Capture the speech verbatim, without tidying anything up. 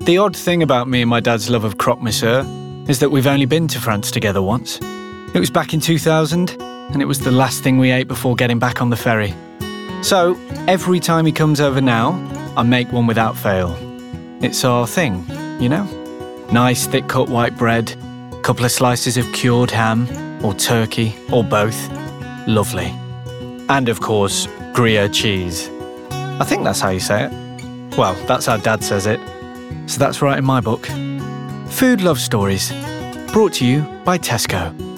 The odd thing about me and my dad's love of croque monsieur is that we've only been to France together once. It was back in two thousand, and it was the last thing we ate before getting back on the ferry. So, every time he comes over now, I make one without fail. It's our thing, you know? Nice thick-cut white bread, couple of slices of cured ham, or turkey, or both. Lovely. And of course, Gruyere cheese. I think that's how you say it. Well, that's how Dad says it. So that's right in my book. Food Love Stories, brought to you by Tesco.